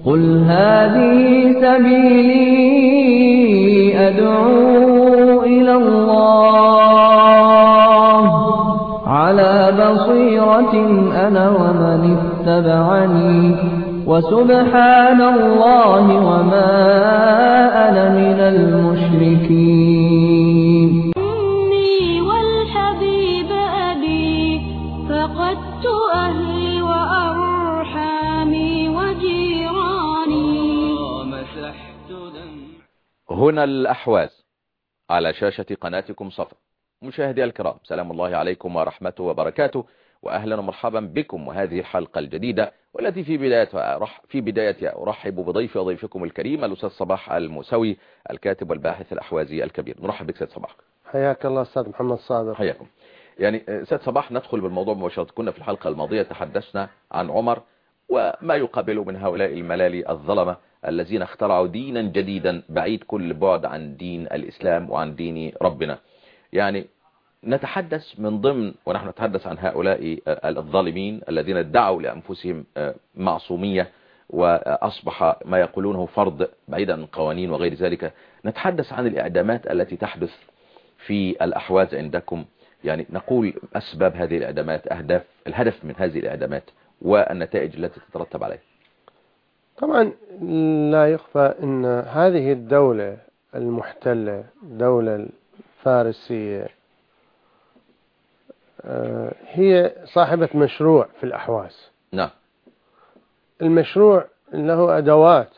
قل هذه سبيلي أدعو إلى الله على بصيرة أنا ومن اتبعني وسبحان الله وما أنا من المشركين. أمي والحبيب أبي فقدت أهلي وأرحامي وجيراني مسحت دم. هنا الأحواز على شاشة قناتكم صفا. مشاهدي الكرام، سلام الله عليكم ورحمته وبركاته، وأهلا ومرحبا بكم وهذه الحلقة الجديدة والتي في بداية أرحب بضيفكم الكريم الأستاذ صباح الموسوي، الكاتب والباحث الأحوازي الكبير. نرحب بك سيد صباح. حياك الله أستاذ محمد صابر. حياكم. يعني سيد صباح، ندخل بالموضوع مباشرة. كنا في الحلقة الماضية تحدثنا عن عمر وما يقابله من هؤلاء الملالي الظلمة الذين اخترعوا دينا جديدا بعيد كل بعد عن دين الإسلام وعن دين ربنا. يعني نتحدث من ضمن ونحن نتحدث عن هؤلاء الظالمين الذين ادعوا لأنفسهم معصومية وأصبح ما يقولونه فرض بعيدا عن القوانين وغير ذلك. نتحدث عن الإعدامات التي تحدث في الأحواز عندكم. يعني نقول أسباب هذه الإعدامات، الهدف من هذه الإعدامات والنتائج التي تترتب عليها. طبعا لا يخفى أن هذه الدولة المحتلة، الدولة الفارسية، هي صاحبة مشروع في الأحواز. نعم. المشروع له أدوات.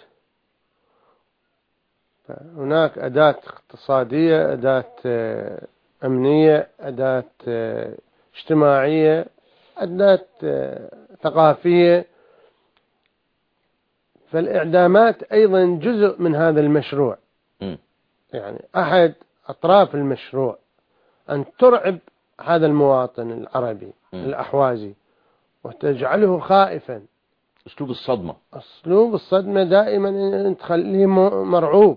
هناك أداة اقتصادية، أداة أمنية، أداة اجتماعية، أداة ثقافية. فالإعدامات أيضا جزء من هذا المشروع. يعني أحد أطراف المشروع أن ترعب هذا المواطن العربي الأحوازي وتجعله خائفا. أسلوب الصدمة دائما تخليه مرعوب.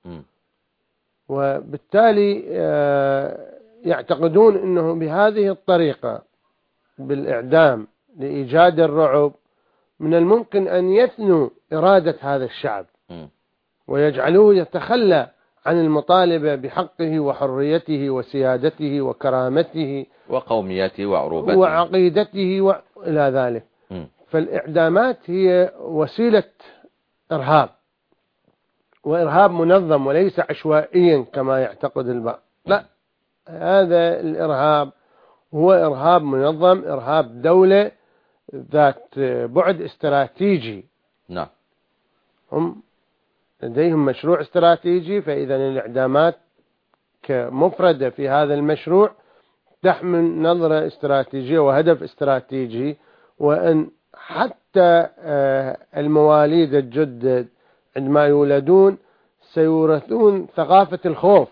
وبالتالي يعتقدون أنه بهذه الطريقة بالإعدام لإيجاد الرعب من الممكن أن يثنوا إرادة هذا الشعب ويجعلوه يتخلى عن المطالبة بحقه وحريته وسيادته وكرامته وقوميته وعروبته وعقيدته وإلى ذلك. فالإعدامات هي وسيلة إرهاب، وإرهاب منظم وليس عشوائيا كما يعتقد البعض. لا، هذا الإرهاب هو إرهاب منظم، إرهاب دولة ذات بعد استراتيجي. نعم. هم لديهم مشروع استراتيجي، فإذا الإعدامات كمفردة في هذا المشروع تحمل نظرة استراتيجية وهدف استراتيجي، وأن حتى المواليد الجدد عندما يولدون سيورثون ثقافة الخوف.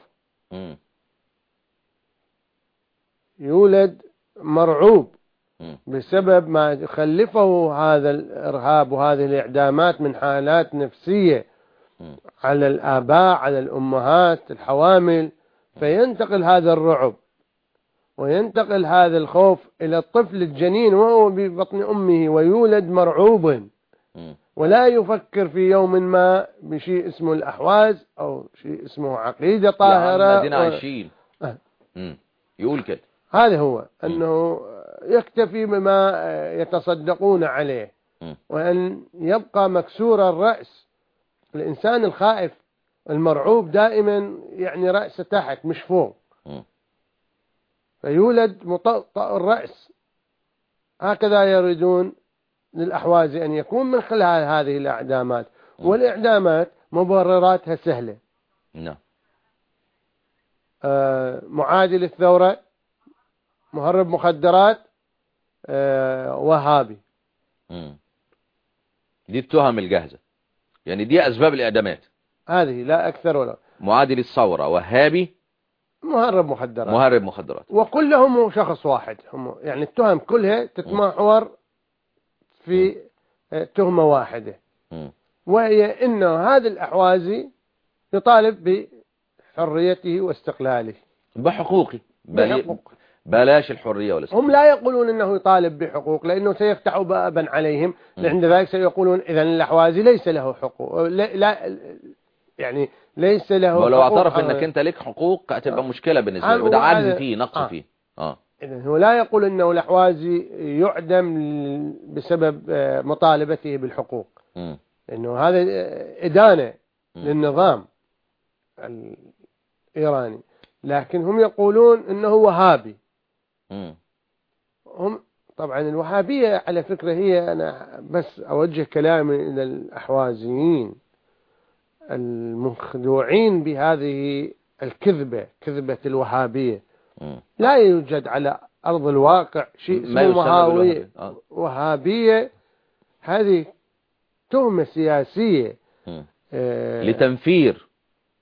يولد مرعوب بسبب ما يخلفه هذا الإرهاب وهذه الإعدامات من حالات نفسية على الآباء، على الأمهات، الحوامل. فينتقل هذا الرعب وينتقل هذا الخوف إلى الطفل الجنين وهو ببطن أمه، ويولد مرعوبا ولا يفكر في يوم ما بشيء اسمه الأحواز أو شيء اسمه عقيدة طاهرة. الذين عايشين يقول كده. هذا هو أنه يكتفي بما يتصدقون عليه، وأن يبقى مكسور الرأس. الإنسان الخائف المرعوب دائما يعني رأسه تحت مش فوق، فيولد مطأطأ الرأس. هكذا يريدون للأحواز أن يكون من خلال هذه الإعدامات. والإعدامات مبرراتها سهلة. نعم. معادي للثورة، مهرب مخدرات، وهابي. دي التهم الجاهزة، يعني دي أسباب الإعدامات هذه لا أكثر ولا. معادي للثورة، وهابي، مهرب مخدرات، وكلهم شخص واحد. هم يعني التهم كلها تتمحور في تهمة واحدة، وهي إنه هذا الأحوازي يطالب بحريته واستقلاله بحقوقه. بلاش الحرية والاستقلال. هم لا يقولون أنه يطالب بحقوق لأنه سيفتح بابا عليهم، عند ذلك سيقولون إذن الأحوازي ليس له حقوق، لا يعني ليس له حقوق. ولو اعترف أنك أنت لك حقوق هتبقى مشكلة بالنسبة له، وده عجز فيه، نقص فيه. إذن هو لا يقول أنه الأحوازي يعدم بسبب مطالبته بالحقوق، لأنه هذا إدانة للنظام الإيراني، لكن هم يقولون أنه وهابي. هم طبعا الوهابية على فكرة هي، أنا بس أوجه كلامي إلى الأحوازيين المخدوعين بهذه الكذبة، كذبة الوهابية. لا يوجد على أرض الواقع شيء اسمه وهابية. هذه تهمة سياسية لتنفير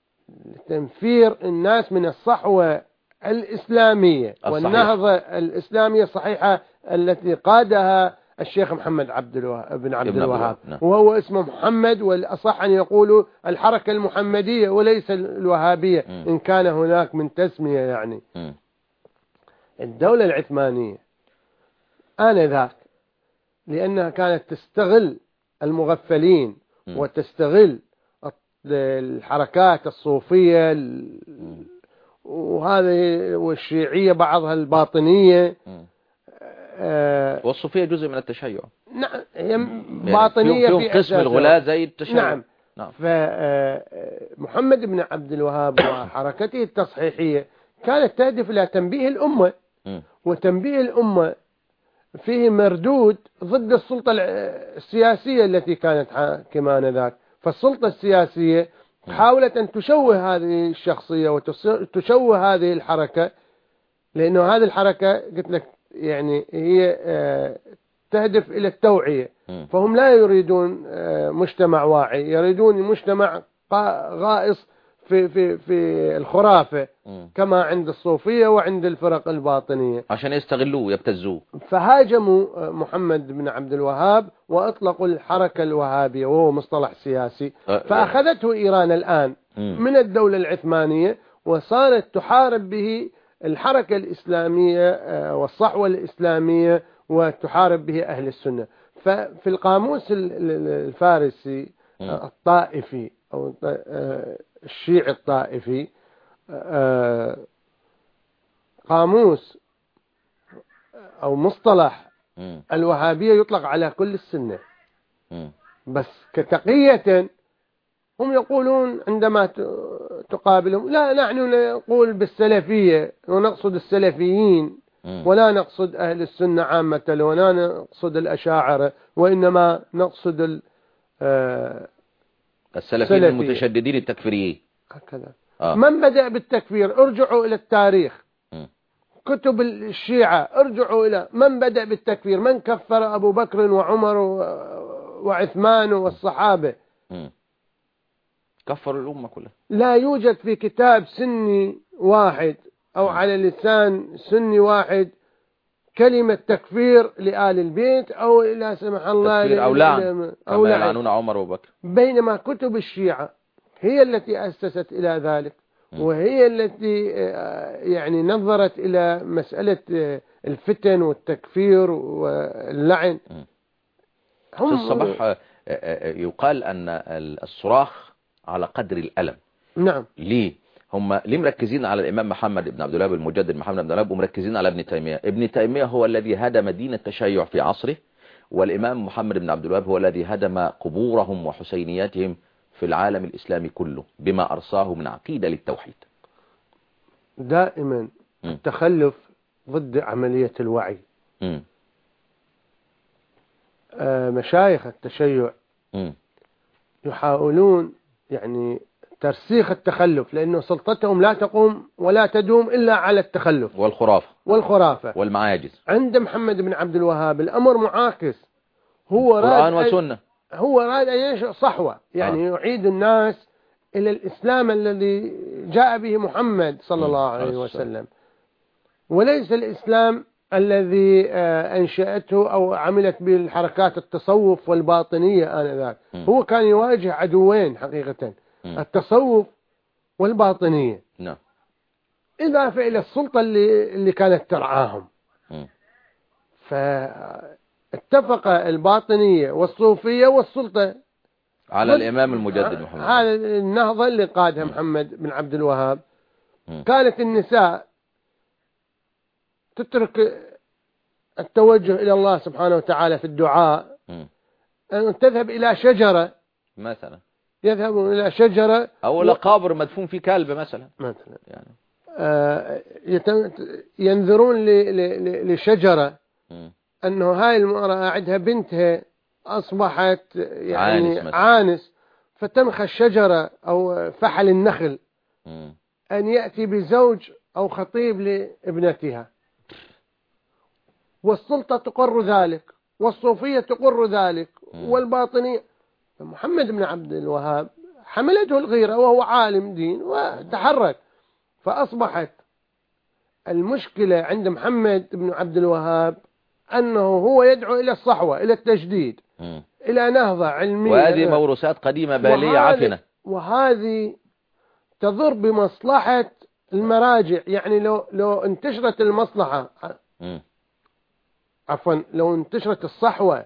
الناس من الصحوة الإسلامية والنهضة الإسلامية الصحيحة التي قادها الشيخ محمد بن عبد الوهاب. وهو اسمه محمد، والأصح أن يقولوا الحركة المحمدية وليس الوهابية إن كان هناك من تسمية. يعني الدولة العثمانية آنذاك لأنها كانت تستغل المغفلين وتستغل الحركات الصوفية وهذه والشيعية بعضها الباطنية، والصوفية جزء من التشيع. نعم، هي باطنية فيهم قسم الغلاة زي التشيع. نعم. فمحمد بن عبد الوهاب وحركته التصحيحية كانت تهدف إلى تنبيه الأمة، وتنبيه الأمة فيه مردود ضد السلطة السياسية التي كانت حاكمة آنذاك. فالسلطة السياسية حاولت أن تشوه هذه الشخصية وتشوه هذه الحركة، لأنه هذه الحركة قلت لك يعني هي تهدف إلى التوعية. فهم لا يريدون مجتمع واعي، يريدون مجتمع غائص في الخرافة كما عند الصوفية وعند الفرق الباطنية، عشان يستغلوه يبتزوه. فهاجموا محمد بن عبد الوهاب وأطلقوا الحركة الوهابية، وهو مصطلح سياسي. فأخذته إيران الآن من الدولة العثمانية، وصارت تحارب به الحركة الإسلامية والصحوة الإسلامية، وتحارب به أهل السنة. ففي القاموس الفارسي الطائفي أو الشيعي الطائفي، قاموس أو مصطلح الوهابية يطلق على كل السنة، بس كتقية هم يقولون عندما تقابلهم لا، نحن نقول بالسلفية ونقصد السلفيين، ولا نقصد أهل السنة عامة، ولا نقصد الأشاعرة، وإنما نقصد السلفيين المتشددين التكفيريين. هكذا. من بدأ بالتكفير؟ ارجعوا إلى التاريخ، كتب الشيعة، ارجعوا إلى من بدأ بالتكفير، من كفر أبو بكر وعمر وعثمان والصحابة. كفروا الأمة كلها. لا يوجد في كتاب سني واحد أو على لسان سني واحد كلمة تكفير لآل البيت أو لا سمح الله تكفير أو لعن كما يلعنون عمر وأبو بكر. بينما كتب الشيعة هي التي أسست إلى ذلك، وهي التي يعني نظرت إلى مسألة الفتن والتكفير واللعن. في الصباح يقال أن الصراخ على قدر الألم. نعم. ليه مركزين على الإمام محمد بن عبد الوهاب المجدد محمد بن عبد الوهاب، ومركزين على ابن تيمية؟ ابن تيمية هو الذي هدم دين التشيع في عصره، والإمام محمد بن عبد الوهاب هو الذي هدم قبورهم وحسينياتهم في العالم الإسلامي كله بما أرساه من عقيدة للتوحيد. دائما التخلف ضد عملية الوعي. مشايخ التشيع يحاولون يعني ترسيخ التخلف، لأنه سلطتهم لا تقوم ولا تدوم إلا على التخلف والخرافة والمعاجز. عند محمد بن عبد الوهاب الأمر معاكس، هو قرآن وسنة، هو راد أن ينشئ صحوة، يعني يعيد الناس إلى الإسلام الذي جاء به محمد صلى الله عليه وسلم، وليس الإسلام الذي أنشأته أو عملت به الحركات التصوف والباطنية آنذاك. هو كان يواجه عدوين حقيقة، التصوف والباطنية. نعم. إضافة إلى السلطة اللي كانت ترعاهم. مم. فاتفق الباطنية والصوفية والسلطة على الإمام المجدد محمد. هذا النهضة اللي قادها محمد بن عبد الوهاب. كانت النساء تترك التوجه إلى الله سبحانه وتعالى في الدعاء، أن تذهب إلى شجرة مثلا، يذهبون إلى شجرة أو إلى قبر مدفون فيه كلب مثلا يعني. ينذرون لشجرة أنه هاي المرأة عندها بنتها أصبحت يعني عانس، فتنخى الشجرة أو فحل النخل أن يأتي بزوج أو خطيب لابنتها. والسلطة تقر ذلك، والصوفية تقر ذلك، والباطنية. محمد بن عبد الوهاب حملته الغيرة وهو عالم دين وتحرك، فأصبحت المشكلة عند محمد بن عبد الوهاب أنه هو يدعو إلى الصحوة، إلى التجديد، إلى نهضة علمية، وهذه موروثات قديمة بالية عفنة، وهذه تضر بمصلحة المراجع. يعني لو انتشرت المصلحة، عفوا لو انتشرت الصحوة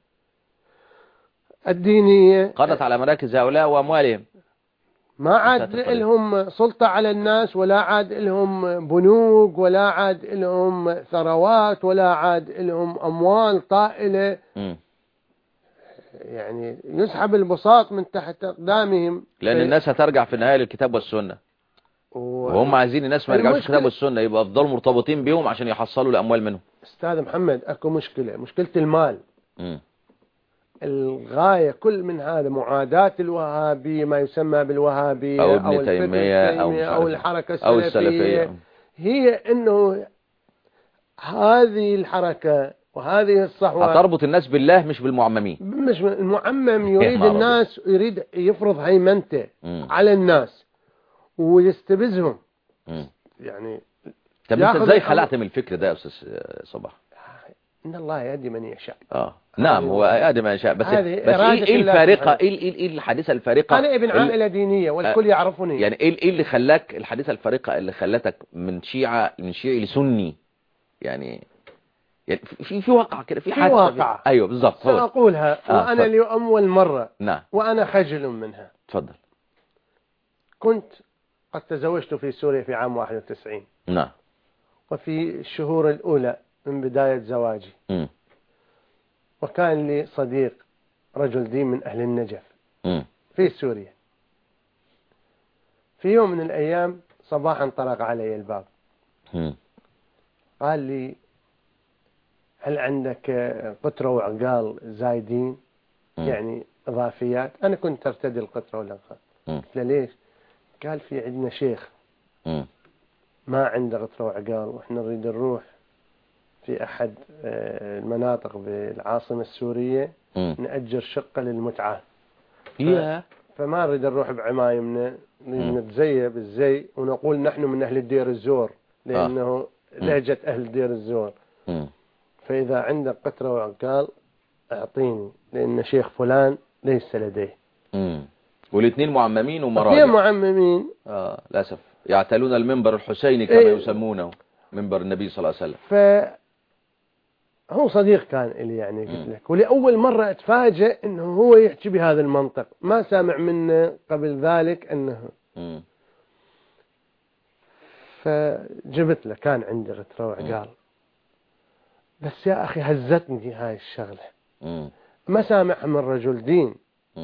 الدينية قضت على مراكز هؤلاء وأموالهم، ما عاد لهم سلطة على الناس، ولا عاد لهم بنوك، ولا عاد لهم ثروات، ولا عاد لهم أموال طائلة. يعني يسحب البساط من تحت أقدامهم، لأن الناس هترجع في النهاية للكتاب والسنة، وهم عايزين الناس ما يرجعوش الكتاب والسنة، يبقى أفضلوا مرتبطين بيهم عشان يحصلوا الأموال منهم. أستاذ محمد، أكو مشكلة المال. الغاية كل من هذا معاداة الوهابية، ما يسمى بالوهابية أو ابن تيمية أو الحركة السلفية، هي أنه هذه الحركة وهذه الصحوة هتربط الناس بالله مش بالمعممين. مش المعمم يريد الناس، يريد يفرض هيمنته على الناس ويستبزهم. يعني طب انت ازاي خلعت من الفكر ده يا أستاذ صباح؟ إن الله يهدي من يشاء. نعم، هو يهدي من يشاء، بس ايه الفارقة، ايه الحادثة الفارقة؟ أنا ابن عائلة دينية والكل يعرفني. يعني ايه اللي خلاك، الحادثة الفارقة اللي خلتك من شيعي لسني؟ يعني في واقع كده، في حادثة، واقع. ايوه بالظبط. سأقولها وأنا لأول مرة. نعم. وأنا خجل منها. تفضل. كنت قد تزوجت في سوريا في عام 91. نعم. وفي الشهور الأولى من بداية زواجي وكان لي صديق رجل دين من أهل النجف في سوريا. في يوم من الأيام صباحا طرق علي الباب، قال لي: هل عندك قطرة وعقال زايدين، يعني إضافيات؟ أنا كنت أرتدي القطرة والعقال. قلت له: ليش؟ قال: في عندنا شيخ ما عنده قطرة وعقال، وإحنا نريد نروح في أحد المناطق بالعاصمة السورية نأجر شقة للمتعة، فما نريد نروح بعمايمنا، نتزيب الزي ونقول نحن من أهل الدير الزور، لأنه لهجة أهل دير الزور. فإذا عندك قطرة وعقال أعطيني، لأن شيخ فلان ليس لديه. والاثنين معممين ومراجع. اثنين معممين. للأسف يعتلون المنبر الحسيني كما يسمونه، منبر النبي صلى الله عليه وسلم. فهو صديق كان لي، يعني قلت لك، ولأول مرة أتفاجأ أنه هو يحكي بهذا المنطق، ما سامع منه قبل ذلك أنه. فجبت له، كان عندي غترة وعقال، بس يا أخي هزتني هاي الشغلة، ما سامعها من رجل دين.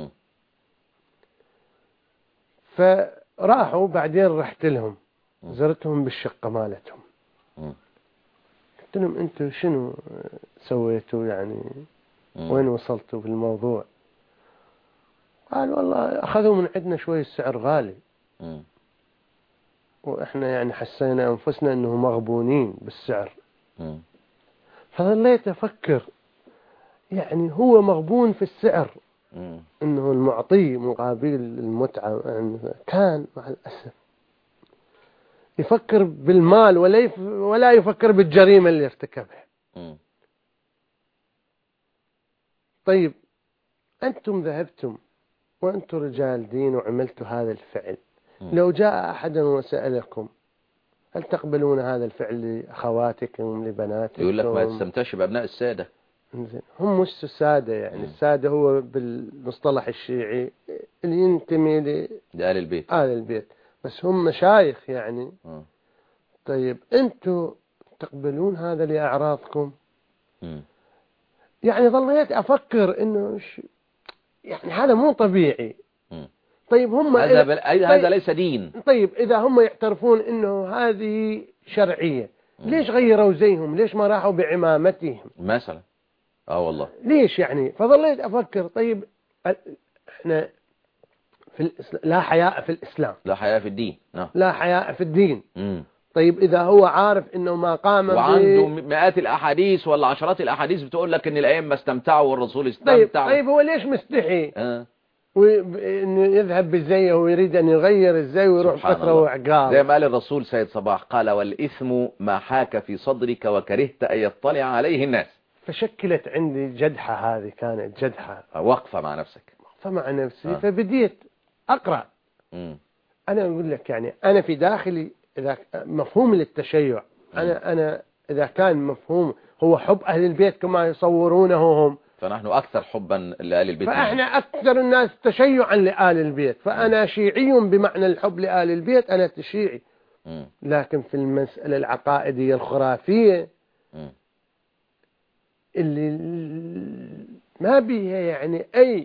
فراحوا بعدين رحت لهم، زرتهم بالشقة مالتهم، قلت لهم: أنتوا شنو سويتوا يعني؟ وين وصلتوا بالموضوع؟ قال: والله أخذوا من عندنا شوي السعر غالي، وإحنا يعني حسينا أنفسنا أنه مغبونين بالسعر. فظليت أفكر، يعني هو مغبون في السعر، أنه المعطي مقابل المتعة كان مع الأسف يفكر بالمال ولا يفكر بالجريمة اللي ارتكبها. طيب أنتم ذهبتم وأنتم رجال دين وعملتوا هذا الفعل، لو جاء أحد وسألكم هل تقبلون هذا الفعل لأخواتكم لبناتكم؟ يقول لك ما تستمتعش بأبناء السادة. هم مش السادة، يعني السادة هو بالمصطلح الشيعي اللي ينتمي لآل البيت. آل البيت، بس هم مشايخ يعني. طيب أنتوا تقبلون هذا لأعراضكم؟ يعني ظليت أفكر إنه يعني هذا مو طبيعي. طيب هم هذا ليس دين. طيب إذا هم يعترفون إنه هذه شرعية، ليش غيروا زيهم؟ ليش ما راحوا بعمامتهم مثلا؟ والله ليش يعني؟ فظليت أفكر طيب إحنا لا حياء في الإسلام، لا حياء في الدين. لا حياء في الدين. طيب إذا هو عارف إنه ما قام وعنده مئات الأحاديث ولا عشرات الأحاديث بتقول لك إن الأئمة استمتعوا والرسول استمتع. طيب هو ليش مستحي وإنه يذهب بالزي ويريد أن يغير الزي ويروح فترة وعقاب؟ زي ما قال الرسول سيد صباح، قال والإثم ما حاك في صدرك وكرهت أن يطلع عليه الناس. فشكلت عندي جدحة، هذه كانت جدحة، وقفة مع نفسك، وقفة مع نفسي. فبديت أقرأ. أنا أقول لك يعني أنا في داخلي إذا مفهوم للتشيع، أنا إذا كان مفهوم هو حب أهل البيت كما يصورونه هم، فنحن أكثر حبا لآل البيت، فإحنا أكثر الناس تشيعا لآل البيت. فأنا شيعي بمعنى الحب لآل البيت، أنا تشيعي. لكن في المسألة العقائدية الخرافية اللي ما بيها يعني أي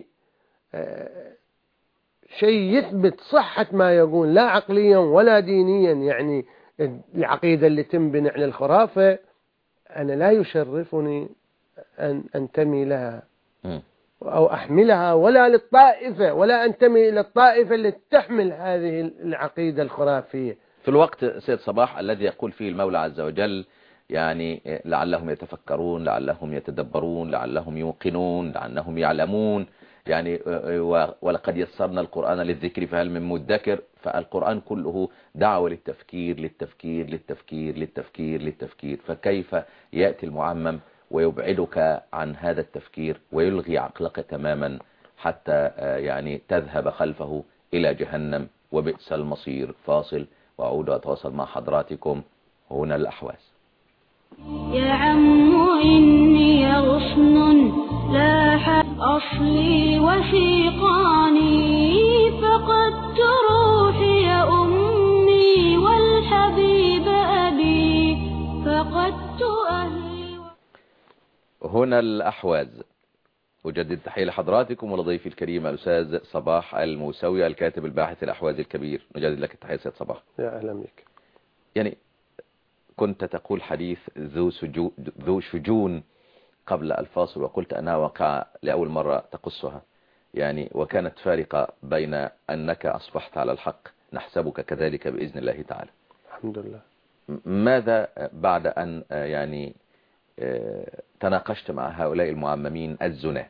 شيء يثبت صحة ما يقول، لا عقليا ولا دينيا، يعني العقيدة اللي تنبني على الخرافة أنا لا يشرفني أن أنتمي لها أو أحملها، ولا للطائفة، ولا أنتمي إلى الطائفة اللي تحمل هذه العقيدة الخرافية. في الوقت سيد صباح الذي يقول فيه المولى عز وجل يعني لعلهم يتفكرون، لعلهم يتدبرون، لعلهم يوقنون، لعلهم يعلمون، يعني ولقد يسرنا القرآن للذكر فهل من مدكر. فالقرآن كله دعوة للتفكير للتفكير للتفكير للتفكير للتفكير. فكيف يأتي المعمم ويبعدك عن هذا التفكير ويلغي عقلك تماما حتى يعني تذهب خلفه إلى جهنم وبئس المصير. فاصل وأعود أتواصل مع حضراتكم هنا الأحواز. يا عم إني غصن لاح أصلي وثيقاني، فقدت روحي يا أمي والحبيب أبي، فقدت أهلي هنا الأحواز. أجدد تحية لحضراتكم ولضيفي الكريم الأستاذ صباح الموسوي الكاتب الباحث الأحوازي الكبير. نجدد لك التحية سيد صباح. يا أهلا بك. يعني كنت تقول حديث ذو شجون قبل الفاصل، وقلت أنها وقع لأول مرة تقصها، يعني وكانت فارقة بين أنك أصبحت على الحق، نحسبك كذلك بإذن الله تعالى. الحمد لله. ماذا بعد أن يعني تناقشت مع هؤلاء المعممين الزنا؟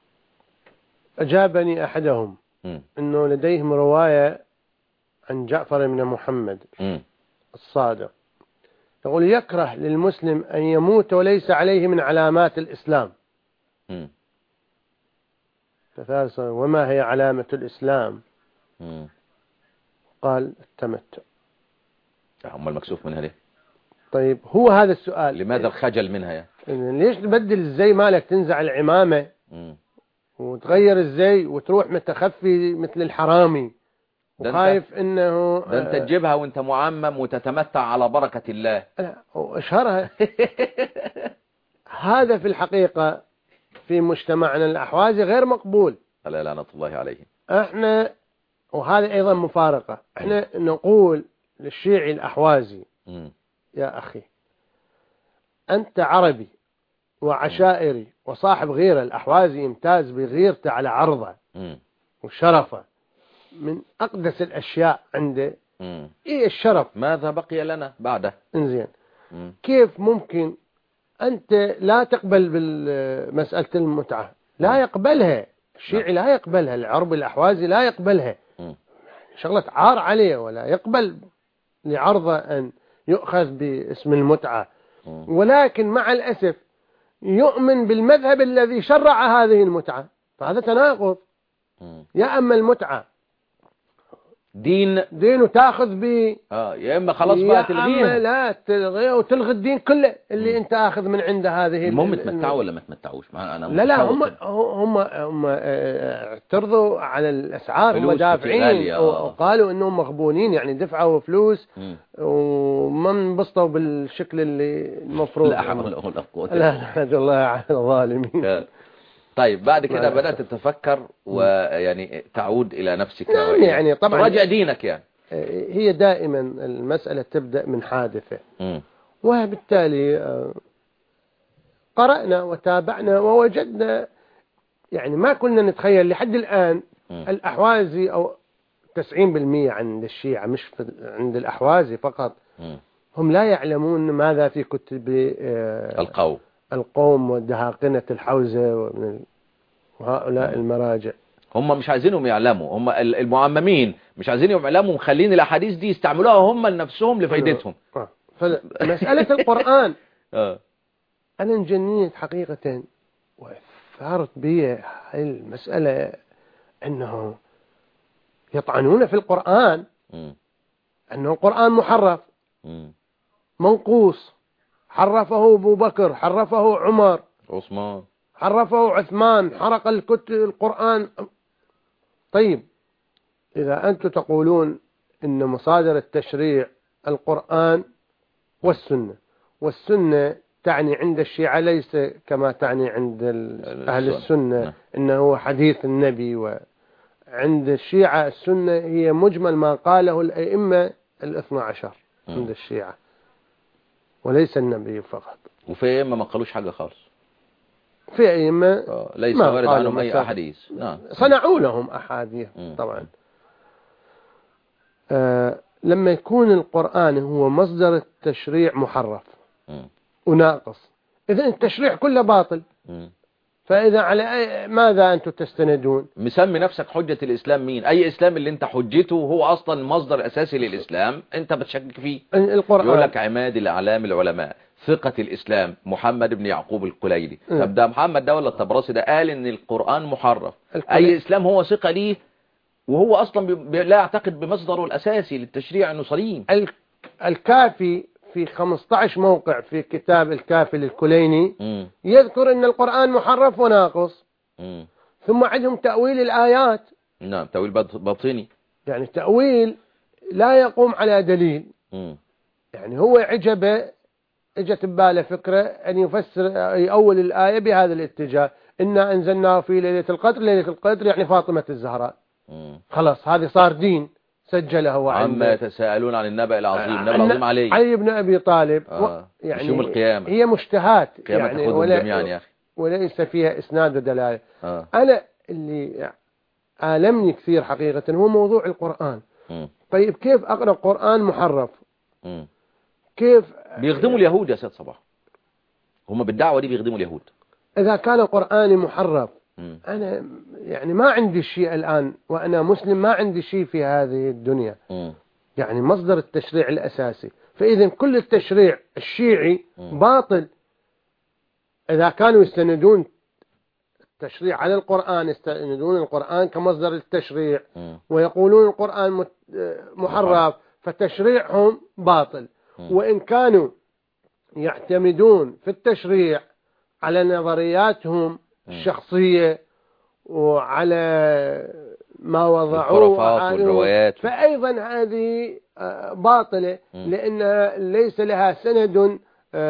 أجابني أحدهم أنه لديهم رواية عن جعفر بن محمد الصادق، يقول يكره للمسلم أن يموت وليس عليه من علامات الإسلام. فثالثا وما هي علامة الإسلام؟ قال التمتع. هم المكسوف منها ليه؟ طيب هو هذا السؤال، لماذا الخجل منها يعني؟ ليش تبدل الزي مالك، تنزع العمامة وتغير الزي وتروح متخفي مثل الحرامي وخايف انه ده انت تجيبها وانت معمم وتتمتع على بركة الله. لا اشهرها. هذا في الحقيقة في مجتمعنا الأحوازي غير مقبول. لا لعنة الله عليه. احنا وهذا ايضا مفارقة، احنا نقول للشيعي الأحوازي يا أخي أنت عربي وعشائري وصاحب غيرة. الأحوازي يمتاز بغيرته على عرضه وشرفه، من أقدس الأشياء عنده إيه الشرف. ماذا بقي لنا بعده؟ إنزين كيف ممكن أنت لا تقبل بالمسألة المتعة؟ لا يقبلها الشيعي، لا يقبلها العربي الأحوازي، لا يقبلها، شغلة عار عليه، ولا يقبل لعرضه أن يؤخذ باسم المتعة. ولكن مع الأسف يؤمن بالمذهب الذي شرع هذه المتعة، فهذا تناقض. يا أما المتعة دين وتاخذ به، يا اما خلاص بقى تلغيها، لا تلغيها وتلغي الدين كله اللي انت اخذ من عنده. هذه المهم تمتعوا ولا ما تمتعوش؟ انا لا هم اعترضوا على الاسعار، هم دافعين وقالوا انهم مغبونين، يعني دفعوا فلوس وما انبسطوا بالشكل اللي المفروض. لا حول ولا قوه لا نحمد الله على الظالمين. طيب بعد كده بدأت تتفكر ويعني تعود إلى نفسك، يعني طبعا تراجع دينك. يعني هي دائما المسألة تبدأ من حادثة، وبالتالي قرأنا وتابعنا ووجدنا، يعني ما كنا نتخيل لحد الآن الأحوازي أو 90% عند الشيعة، مش عند الأحوازي فقط، هم لا يعلمون ماذا في كتب القوم والدهاقنة الحوزة وهؤلاء المراجع. هم مش عايزينهم يعلموا، هم المعممين مش عايزينهم يعلموا، مخلين الأحاديث دي يستعملوها هم لنفسهم لفائدتهم. فمسألة القرآن أنا انجنيت حقيقة وأثارت بي المسألة أنه يطعنون في القرآن، أنه القرآن محرف منقوص، حرفه أبو بكر، حرفه عمر، عثمان، حرفه عثمان، حرق القرآن. طيب إذا أنتم تقولون إن مصادر التشريع القرآن والسنة تعني عند الشيعة ليس كما تعني عند أهل السنة إنه هو حديث النبي، وعند الشيعة السنة هي مجمل ما قاله الأئمة 12 عند الشيعة وليس النبي فقط. وفي أئمة ما قالوش حاجة خالص، في أئمة ليس وارد عنهم أي أحاديث، صنعوا لهم أحاديث طبعا. لما يكون القرآن هو مصدر التشريع محرف وناقص، إذن التشريع كله باطل. فإذا على ماذا أنتم تستندون؟ مسمي نفسك حجة الإسلام مين؟ أي إسلام اللي أنت حجته هو أصلا مصدر أساسي للإسلام أنت بتشكك فيه. القرآن يقول لك عماد الأعلام العلماء ثقة الإسلام محمد بن يعقوب القليلي. طب ده محمد ده ولا الطبراسي ده قال إن القرآن محرف. أي إسلام هو ثقة ليه وهو أصلا لا يعتقد بمصدره الأساسي للتشريع أنه سليم. الكافي في 15 موقع في كتاب الكافي للكليني يذكر أن القرآن محرف وناقص. ثم عندهم تأويل الآيات. نعم، تأويل باطني، يعني تأويل لا يقوم على دليل. يعني هو اجت بباله فكرة أن يأول الآية بهذا الاتجاه، إنا أنزلناه في ليلة القدر، ليلة القدر يعني فاطمة الزهراء. خلاص هذه صار دين سجله هو عنده. عما يتساءلون عن النبأ العظيم، النبأ العظيم علي بن أبي طالب. يعني يوم القيامة هي مشتهات يعني جميعا وليس فيها إسناد ودلالة. أنا اللي آلمني كثير حقيقة هو موضوع القرآن. طيب كيف أقرأ القرآن محرف؟ كيف بيخدموا اليهود يا سيد صباح؟ هم بالدعوة دي بيخدموا اليهود. إذا كان القرآن محرف أنا يعني ما عندي شيء الآن، وأنا مسلم ما عندي شيء في هذه الدنيا. يعني مصدر التشريع الأساسي، فإذا كل التشريع الشيعي باطل. إذا كانوا يستندون التشريع على القرآن، يستندون القرآن كمصدر التشريع ويقولون القرآن محرف، فتشريعهم باطل. وإن كانوا يعتمدون في التشريع على نظرياتهم الشخصية وعلى ما وضعوه والروايات، فأيضا هذه باطلة، لأنها ليس لها سند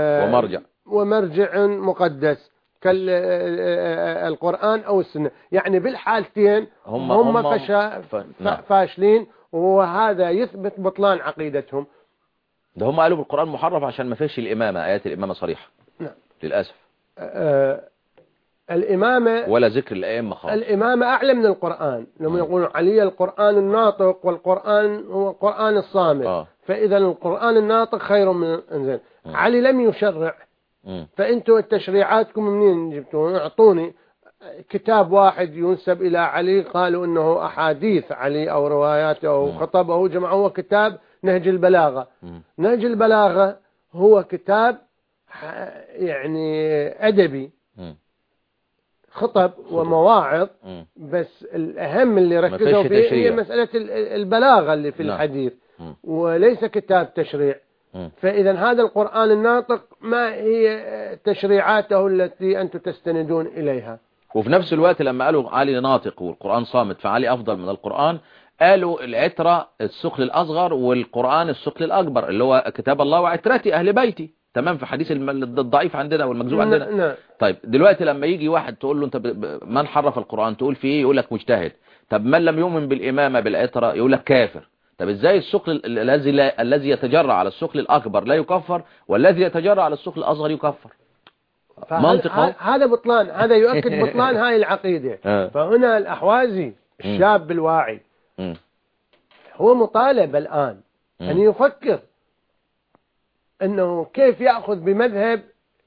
ومرجع مقدس كالقرآن أو السنة. يعني بالحالتين هم فاشلين، وهذا يثبت بطلان عقيدتهم. ده هم قالوا بالقرآن محرف عشان ما فيش الإمامة، آيات الإمامة صريحة. نعم. للأسف الإمامة ولا ذكر الأئمة خالص. الإمامة أعلى من القرآن. لما يقولون علي القرآن الناطق والقرآن هو القرآن الصامت، فإذا القرآن الناطق خير من إنزين. علي لم يشرع، فأنتوا التشريعاتكم منين جبتون؟ اعطوني كتاب واحد ينسب إلى علي قالوا إنه أحاديث علي أو رواياته أو خطبه جمعوه كتاب نهج البلاغة. نهج البلاغة هو كتاب يعني أدبي خطب ومواعظ، بس الأهم اللي ركزوا فيه هي مسألة البلاغة اللي في الحديث، وليس كتاب تشريع. فإذا هذا القرآن الناطق ما هي تشريعاته التي أنتم تستندون إليها؟ وفي نفس الوقت لما قالوا علي ناطق والقرآن صامت فعلي أفضل من القرآن، قالوا العترة الثقل الأصغر والقرآن الثقل الأكبر اللي هو كتاب الله وعترتي أهل بيتي، تمام، في حديث الضعيف عندنا والمكذوب عندنا. طيب دلوقتي لما يجي واحد تقول له انت من حرف القرآن تقول فيه يقول لك مجتهد. طب من لم يؤمن بالإمامة بالعترة يقول لك كافر. طب ازاي الثقل الذي يتجرع على الثقل الأكبر لا يكفر والذي يتجرع على الثقل الأصغر يكفر؟ منطقه هذا بطلان، هذا يؤكد بطلان هاي العقيدة. فهنا الأحوازي الشاب الواعي هو مطالب الآن أن يفكر أنه كيف يأخذ بمذهب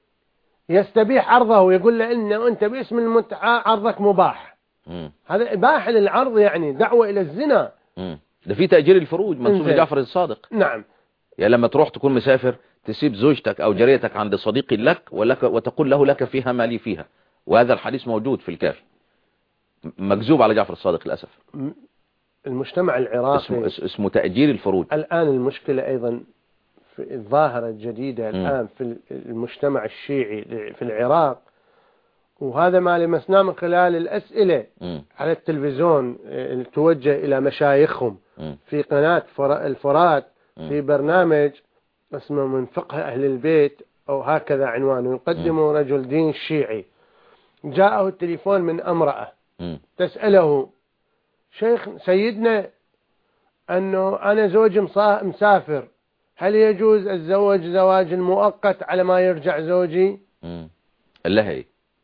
يستبيح عرضه ويقول له إنه أنت باسم المتعة عرضك مباح. هذا إباحة للعرض، يعني دعوة إلى الزنا. ده في تأجير الفروج منسوب لجعفر الصادق. نعم. يعني لما تروح تكون مسافر تسيب زوجتك أو جاريتك عند صديق لك وتقول له لك فيها ما لي فيها، وهذا الحديث موجود في الكافي، مكذوب على جعفر الصادق للأسف. المجتمع العراقي اسمه تأجير الفروج. الآن المشكلة أيضا في الظاهرة الجديدة الآن في المجتمع الشيعي في العراق، وهذا ما لمسناه من خلال الأسئلة على التلفزيون توجه إلى مشايخهم في قناة الفرات في برنامج اسمه من فقه أهل البيت أو هكذا عنوانه، يقدمه رجل دين شيعي. جاءه التليفون من امرأة تسأله: شيخ سيدنا أنه أنا زوجي مسافر، هل يجوز الزواج زواج المؤقت على ما يرجع زوجي؟ اللي هي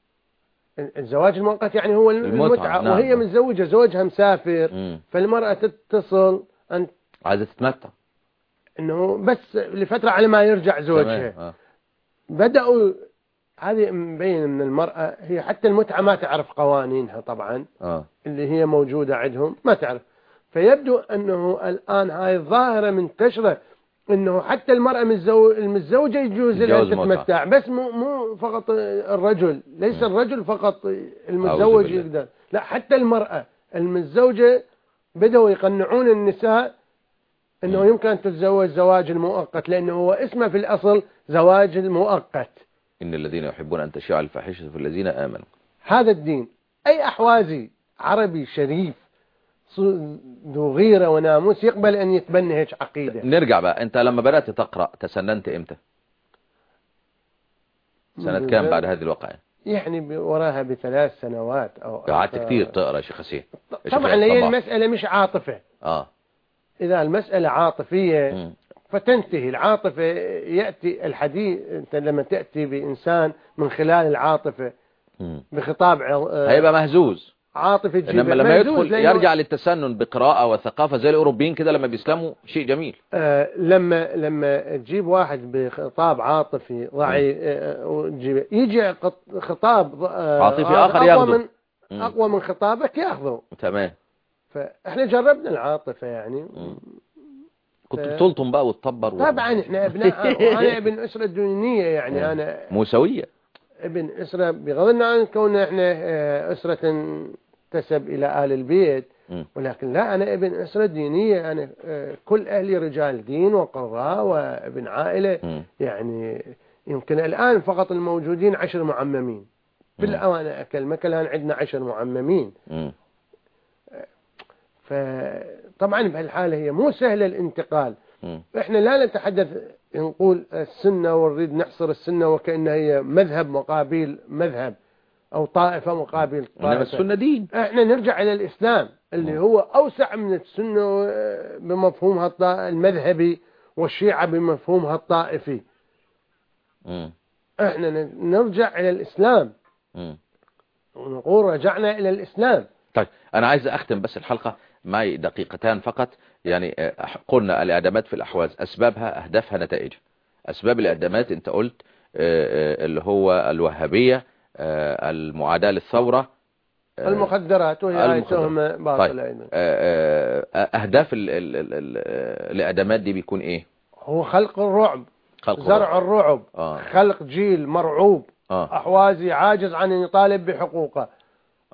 الزواج المؤقت يعني هو المتعة. نعم. وهي متزوجة زوجها مسافر. فالمرأة تتصل أن عايزة تتمتع إنه بس لفترة على ما يرجع زوجها. بدأوا هذه مبين من المرأة هي حتى المتعة ما تعرف قوانينها طبعا اللي هي موجودة عندهم ما تعرف. فيبدو أنه الآن هاي الظاهرة منتشرة انه حتى المرأة المتزوجة يجوز لها تتمتع، بس مو فقط الرجل، ليس الرجل فقط المتزوج يقدر، لا حتى المرأة المتزوجة بدأوا يقنعون النساء انه يمكن ان تتزوج زواج المؤقت، لانه هو اسمه في الاصل زواج المؤقت. ان الذين يحبون ان تشيع الفاحشة في الذين امنوا. هذا الدين اي احوازي عربي شريف ذو غيرة وناموس يقبل أن يتبنى هيك عقيدة. نرجع بقى، أنت لما بدأت تقرأ تسننت إمتى؟ سنة كام بعد هذه الواقعة؟ يعني وراها ب3 سنوات أو قعدت كثير تقرأ شيخ حسين. طبعا هي المسألة مش عاطفة. إذا المسألة عاطفية فتنتهي العاطفة. يأتي الحديث أنت لما تأتي بإنسان من خلال العاطفة بخطاب هيبقى مهزوز عاطفي، انما لما يدخل يرجع للتسنن بقراءة وثقافة زي الأوروبيين كده لما بيسلموا شيء جميل. لما تجيب واحد بخطاب عاطفي ضعيف يجي خطاب عاطفي آخر ياخذه أقوى من خطابك ياخذه. تمام. فإحنا جربنا العاطفة يعني كنت بتلطم بقى وتطبر طبعا إحنا أبناء وأنا ابن أسرة دينية يعني أنا موسوية ابن أسرة بغض عن كون إحنا أسرة تسب إلى آل البيت، ولكن لا أنا ابن أسرة دينية. أنا كل أهلي رجال دين وقراء وابن عائلة يعني يمكن الآن فقط الموجودين 10 معممين بالأوانة أكلمك الآن عندنا 10 معممين. فطبعا بهالحالة هي مو سهلة الانتقال. إحنا لا نتحدث نقول السنة ونريد نحصر السنة وكأنها هي مذهب مقابل مذهب أو طائفة مقابل طائفة. السنة دين. إحنا نرجع إلى الإسلام اللي هو أوسع من السنة بمفهومها المذهبي والشيعة بمفهومها الطائفي. إحنا نرجع إلى الإسلام ونقول رجعنا إلى الإسلام. طيب أنا عايز أختم بس الحلقة معي دقيقتان فقط. يعني قلنا الإعدامات في الأحواز أسبابها أهدافها نتائجها. أسباب الإعدامات أنت قلت اللي هو الوهابية، المعاداة للثورة، المخدرات وهي تهمة باطلة. طيب. أهداف الإعدامات دي بيكون إيه؟ هو خلق الرعب، زرع الرعب، خلق جيل مرعوب أحوازي عاجز عن أن يطالب بحقوقه.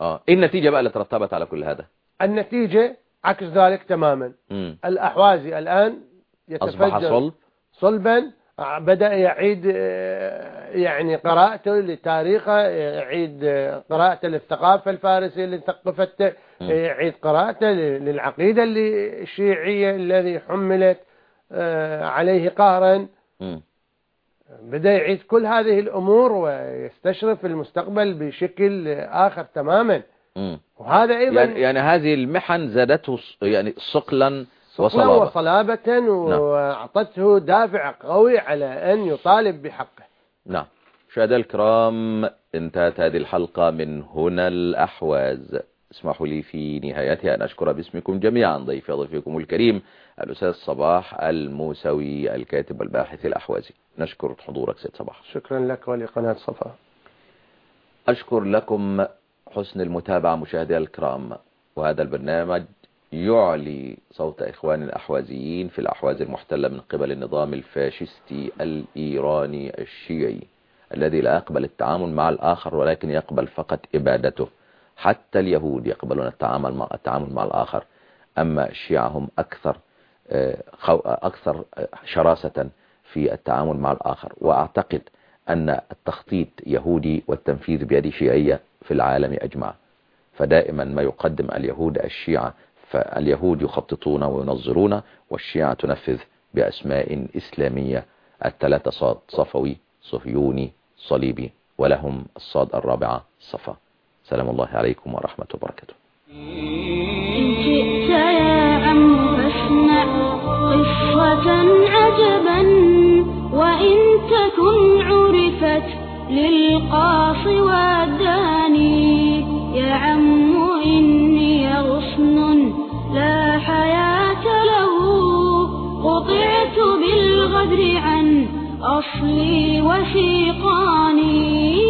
إيه النتيجة بقى اللي ترتبت على كل هذا؟ النتيجة عكس ذلك تماما. الأحوازي الآن يتفجر صلبا، بدأ يعيد يعني قراءته لتاريخه، يعيد قراءته للثقافة الفارسية اللي ثقفته، يعيد قراءته للعقيدة الشيعية الذي حملت عليه قهرا. بدأ يعيد كل هذه الأمور ويستشرف المستقبل بشكل آخر تماما. وهذا أيضا يعني هذه المحن زادته يعني صقلا وصلابة وأعطته دافع قوي على أن يطالب بحقه. نعم. مشاهدينا الكرام، انتهت هذه الحلقة من هنا الأحواز. اسمحوا لي في نهايتها أن أشكر باسمكم جميعا ضيفكم الكريم الأستاذ صباح الموسوي، الكاتب والباحث الأحوازي. نشكر حضورك سيد صباح. شكرا لك ولقناة صفا. أشكر لكم حسن المتابعة مشاهدينا الكرام، وهذا البرنامج يعلي صوت إخوان الأحوازيين في الأحواز المحتلة من قبل النظام الفاشستي الإيراني الشيعي الذي لا يقبل التعامل مع الآخر ولكن يقبل فقط إبادته. حتى اليهود يقبلون التعامل مع الآخر، أما الشيعة هم أكثر شراسة في التعامل مع الآخر. وأعتقد أن التخطيط يهودي والتنفيذ بيد شيعية في العالم أجمع. فدائما ما يقدم اليهود الشيعة، فاليهود يخططون وينظرون، والشيعة تنفذ بأسماء إسلامية، الثلاثة صاد: صفوي، صهيوني، صليبي، ولهم الصاد الرابعة صفا. سلام الله عليكم ورحمة وبركاته. إن شئت يا عم فاسمع قصة عجبا، وإن تكن عرفت للقاص والداني. يا عم إني غصن لا حياة له، قطعت بالغدر عن أصلي وسيقاني.